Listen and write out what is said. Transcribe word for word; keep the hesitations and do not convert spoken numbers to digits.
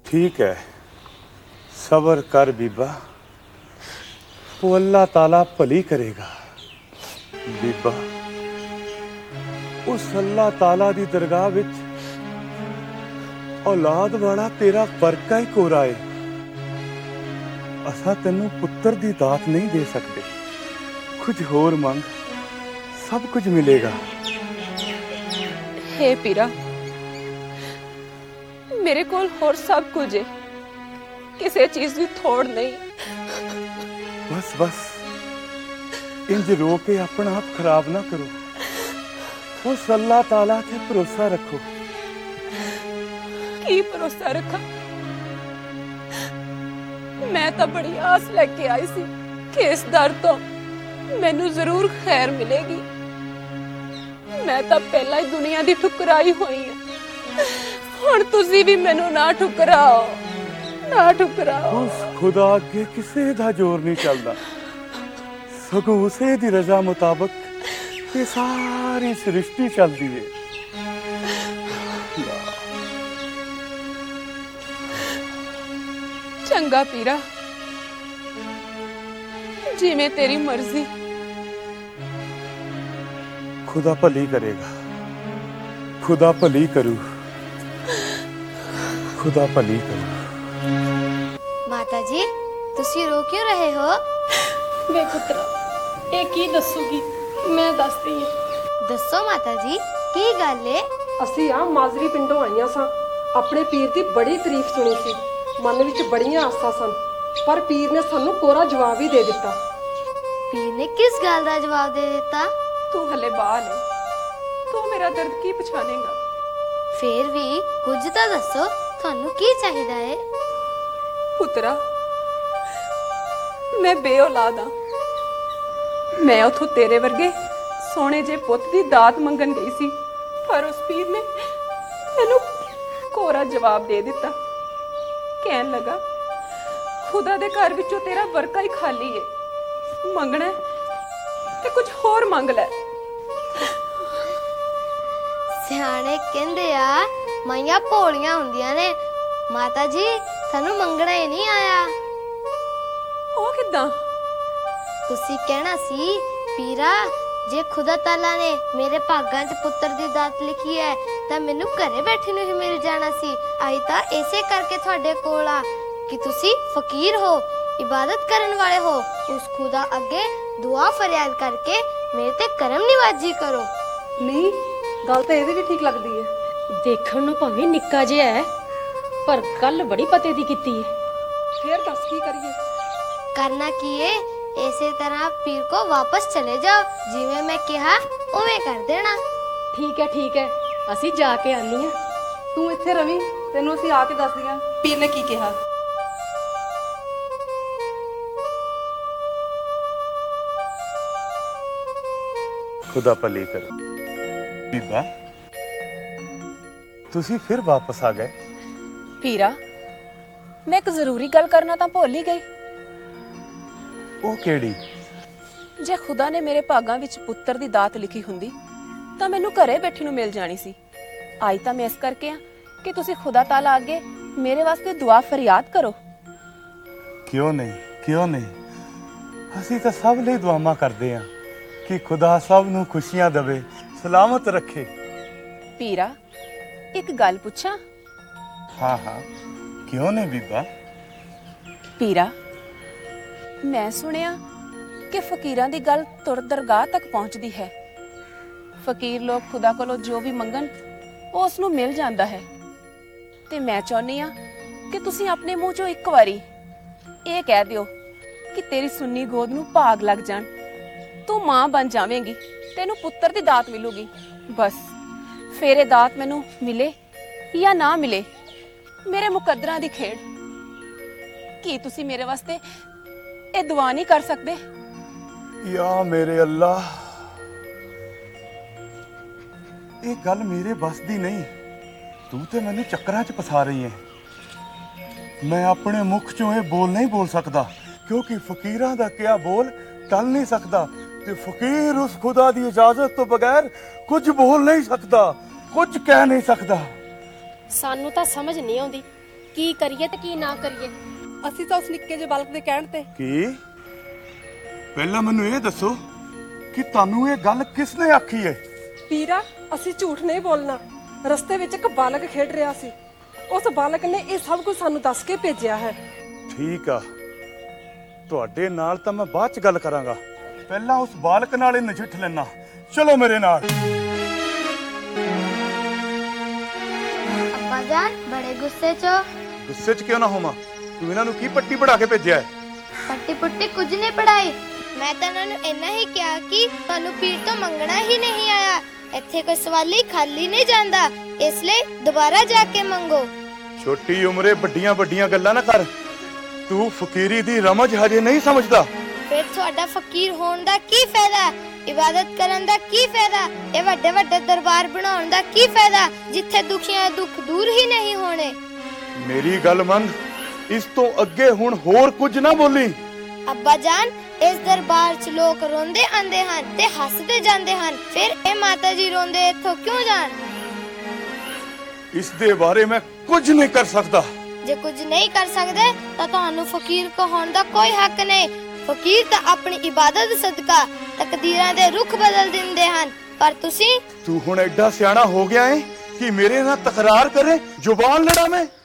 ठीक है, सबर कर बीबा, वो अल्लाह ताला भली करेगा। बीबा, उस अल्लाह ताला दी दरगाह विच औलाद वाला तेरा वर्का ही कोरा है। असा तेनू पुत्र दी दात नहीं दे सकते, कुछ होर मंग, सब कुछ मिलेगा। हे पीरा, मेरे कोल होर सब कुछ है, किसी चीज की थोड़ नहीं। बस बस इंज रो के अपना आप खराब ना करो, उस अल्लाह ताला ते भरोसा रखो। की भरोसा रखा? मैं तो बड़ी आस लेके आई सी कि इस दर तो मैनू जरूर खैर मिलेगी। मैं तो पहला ही दुनिया दी ठुकराई हुई है, हुण तुसी भी मैनू ना ठुकराओ, ना ठुकराओ। उस खुदा अगे किसे दा जोर नहीं चलदा, सगों उसे दी रजा मुताबिक ये सारी सृष्टि चलती है। चंगा पीरा, जिवें तेरी मर्जी। खुदा भली करेगा, खुदा भली करू, खुदा भली करू। माता जी, तुसी रो क्यों रहे हो? वे पुत्रा, ये की दसूगी? मैं दसदी हां। दसो माता जी, की गल है? ਅਸੀਂ ਆ ਮਾਜ਼ਰੀ ਪਿੰਡੋਂ ਆਈਆਂ ਸਾਂ। ਆਪਣੇ ਪੀਰ ਦੀ ਬੜੀ ਤਾਰੀਫ ਸੁਣੀ ਸੀ, ਮਨ ਵਿੱਚ ਬੜੀਆਂ ਆਸਾਂ ਸਨ, ਪਰ ਪੀਰ ਨੇ ਸਾਨੂੰ ਕੋਰਾ ਜਵਾਬ ਹੀ ਦੇ ਦਿੱਤਾ। पीर ने किस गल का जवाब दे दिता? तू हले बाल है, तू मेरा दर्द की पछानेगा? फिर भी कुछ तो दसो, थानू की चाहिदा है? पुत्रा, मैं बेऔलाद हाँ। मैं उथों तेरे वर्गे सोने जे पुत दी दात मंगन गई सी, पर उस पीर ने मैनू कोरा जवाब दे दिता। कहन लगा, खुदा दे घर विचों तेरा वर्का ही खाली है, मंगना ते कुछ होर मंग लै। सियाणे कहंदे आ माइयां भोलियां हुंदियां ने। माता जी, थानू मंगना ही नहीं आया। ओ किदां? तुसी कहना सी पीरा, जे खुदा ताला ने मेरे भागां च पुत्र दी दात लिखी है तां मैनू घरे बैठे नूं ही मिल जाना सी। आई तां इसे करके तुहाडे कोल आ कि तुसी फकीर हो, इबादत करन वाले हो। उस खुदा अगे दुआ फरियाद करके मेरे ते करम निवाजी करो। ਨਹੀਂ, ਗੱਲ ਤਾਂ ਇਹਦੀ ਵੀ ਠੀਕ ਲੱਗਦੀ ਹੈ। देखण नूं भाਵੇਂ निक्का जिहा है, पर गल बड़ी पते दी कीती है। ਫੇਰ ਦੱਸ ਕੀ ਕਰੀਏ? करना की है, इसे तरह पीर को वापस चले जाओ, जिवें मैं कहा उवें कर देना। ठीक है ठीक है, असी जाके आनी है। ਤੂੰ ਇੱਥੇ ਰਵੀਂ, ਤੈਨੂੰ ਅਸੀਂ ਆ ਕੇ ਦੱਸਦੀਆਂ ਪੀਰ ਨੇ ਕੀ ਕਿਹਾ। खुदा भली करो। बीबा, तुसी फिर वापस आ गए? पीरा, मैं एक जरूरी गल करना तां भुल ही गई। वो केड़ी? जे खुदा ने मेरे भागां विच पुत्र दी दात लिखी हुंदी तां मैनू घरे बैठी नूं मिल जानी सी। आई तां मैं इस करके आ कि तुसी खुदा ताला अगे मेरे वास्ते दुआ फरियाद करो। क्यों नहीं, क्यों नहीं, असी तो सब लिए दुआवां करदे हां कि खुदा सब नूं खुशियां देवे, सलामत रखे। पीरा, एक गल पुछां? हाँ हाँ, क्यों नहीं बीबा। पीरा, मैं सुनिया कि फकीरां दी गल तुर दरगाह तक पहुंचदी है। फकीर लोग खुदा कोलों जो भी मंगन वो उस नूं मिल जांदा है। ते मैं चाहुंदी आ कि तुसीं अपने मुंह चों एक वारी ये कह दिओ कि तेरी सुन्नी गोद नूं भाग लग जाण, तू मां बन जावेंगी, तेनू पुत्र दी दात मिलूगी। बस फेरे दात मैनू मिले या ना मिले, मेरे मुकद्दरां दी खेड़। की तुसी मेरे वास्ते ए दुआ नहीं कर सकदे? या मेरे अल्लाह, ये गल मेरे बस दी नहीं, तू ते मैनू चक्करां च फसा रही है। मैं अपने मुख चों ये बोल नहीं बोल सकता, क्योंकि फकीरां दा क्या बोल टल नहीं सकता, ते फकीर उस खुदा दी इजाजत तो बगैर कुछ बोल नहीं सकता, कुछ कह नहीं सकता। सानू तां समझ नहीं आउंदी ਕੀ ਕਰੀਏ ਤੇ ਕੀ ਨਾ ਕਰੀਏ। ਅਸੀਂ ਤਾਂ ਉਸ ਨਿੱਕੇ ਜਿਹੇ ਬਾਲਕ ਦੇ ਕਹਿਣ ਤੇ ਕੀ? ਪਹਿਲਾਂ ਮੈਨੂੰ ਇਹ ਦੱਸੋ ਕਿ ਤੁਹਾਨੂੰ ਇਹ ਗੱਲ ਕਿਸ ਨੇ ਆਖੀ ਹੈ? ਪੀਰਾ, ਅਸੀਂ ਝੂਠ ਨਹੀਂ ਬੋਲਣਾ। ਰਸਤੇ ਵਿੱਚ ਇੱਕ ਬਾਲਕ ਖੇਡ ਰਿਹਾ ਸੀ। ਉਸ ਬਾਲਕ ਨੇ ਇਹ ਸਭ ਕੁਝ ਸਾਨੂੰ ਦੱਸ ਕੇ ਭੇਜਿਆ ਹੈ। ਠੀਕ ਆ, ਤੁਹਾਡੇ ਨਾਲ ਤਾਂ ਮੈਂ ਬਾਅਦ ਚ ਗੱਲ ਕਰਾਂਗਾ। ਪਹਿਲਾਂ ਉਸ ਬਾਲਕ ਨਾਲ ਹੀ ਨਜਿੱਠ ਲੈਣਾ। ਚਲੋ ਮੇਰੇ ਨਾਲ। ਅੱਬਾ ਜਾਨ ਬੜੇ ਗੁੱਸੇ 'ਚ ਹੋ। ਗੁੱਸੇ ਚ ਕਿਉਂ ਨਾ ਹੋਵਾਂ? ਤੂੰ ਇਹਨਾਂ ਨੂੰ ਕੀ ਪੱਟੀ ਪੜਾ ਕੇ ਭੇਜਿਆ ਹੈ? ਪੱਟੀ ਪੁੱਟੀ ਕੁਝ ਨਹੀਂ ਪੜਾਈ। ਮੈਂ ਤਾਂ ਉਹਨਾਂ ਨੂੰ ਇੰਨਾ ਹੀ ਕਿਹਾ ਕਿ ਤੁਹਾਨੂੰ ਪੀਰ ਤੋਂ ਮੰਗਣਾ ਹੀ ਨਹੀਂ ਆਇਆ। ਇੱਥੇ ਕੋਈ ਸਵਾਲੀ ਖਾਲੀ ਨਹੀਂ ਜਾਂਦਾ, ਇਸ ਲਈ ਦੁਬਾਰਾ ਜਾ ਕੇ ਮੰਗੋ। ਛੋਟੀ ਉਮਰੇ ਵੱਡੀਆਂ ਵੱਡੀਆਂ ਗੱਲਾਂ ਨਾ ਕਰ। ਤੂੰ ਫਕੀਰੀ ਦੀ ਰਮਜ ਹਜੇ ਨਹੀਂ ਸਮਝਦਾ। ਫਿਰ ਤੁਹਾਡਾ ਫਕੀਰ ਹੋਣ ਦਾ ਕੀ ਫਾਇਦਾ? ਇਬਾਦਤ ਕਰਨ ਦਾ ਕੀ ਫਾਇਦਾ? ਇਹ ਵੱਡੇ ਵੱਡੇ ਦਰਬਾਰ ਬਣਾਉਣ ਦਾ ਕੀ ਫਾਇਦਾ ਜਿੱਥੇ ਦੁਖੀਆਂ ਦੇ ਦੁੱਖ ਦੂਰ ਹੀ ਨਹੀਂ ਹੋਣੇ? ਮੇਰੀ ਗੱਲ ਮੰਨ, ਇਸ ਤੋਂ ਅੱਗੇ ਹੁਣ ਹੋਰ ਕੁਝ ਨਾ ਬੋਲੀ। ਅੱਬਾ ਜਾਨ, ਇਸ ਦਰਬਾਰ 'ਚ ਲੋਕ ਰੋਂਦੇ ਆਂਦੇ ਹਨ ਤੇ ਹੱਸਦੇ ਜਾਂਦੇ ਹਨ। ਫਿਰ ਇਹ ਮਾਤਾ ਜੀ ਰੋਂਦੇ ਇੱਥੋਂ ਕਿਉਂ ਜਾਣ? ਇਸ ਦੇ ਬਾਰੇ ਮੈਂ ਕੁਝ ਨਹੀਂ ਕਰ ਸਕਦਾ। ਜੇ ਕੁਝ ਨਹੀਂ ਕਰ ਸਕਦੇ ਤਾਂ ਤੁਹਾਨੂੰ ਫਕੀਰ ਕਹਾਉਣ ਦਾ ਕੋਈ ਹੱਕ ਨਹੀਂ। ਫਕੀਰ ਤਾਂ ਆਪਣੀ ਇਬਾਦਤ ਸਦਕਾ ਤਕਦੀਰਾਂ ਦੇ ਰੁਖ ਬਦਲ ਦਿੰਦੇ ਹਨ, ਪਰ ਤੁਸੀਂ ਤੂੰ ਹੁਣ ਐਡਾ ਸਿਆਣਾ ਹੋ ਗਿਆ ਹੈ ਕਿ ਮੇਰੇ ਨਾਲ ਤਕਰਾਰ ਕਰੇ, ਜ਼ੁਬਾਨ ਲੜਾ ਮੈਂ।